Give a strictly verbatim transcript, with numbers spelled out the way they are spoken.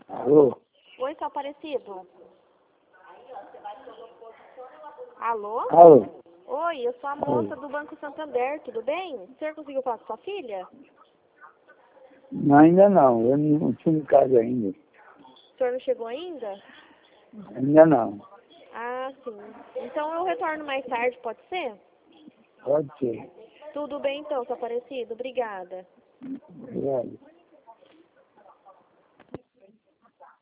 Alô? Oi, seu Aparecido. Alô? Alô? Oi, eu sou a moça do Banco Santander, tudo bem? O senhor conseguiu falar com sua filha? Não, ainda não, eu não tinha em casa ainda. O senhor não chegou ainda? Ainda não. Ah, sim. Então eu retorno mais tarde, pode ser? Pode ser. Tudo bem então, seu Aparecido. Obrigada. Obrigado.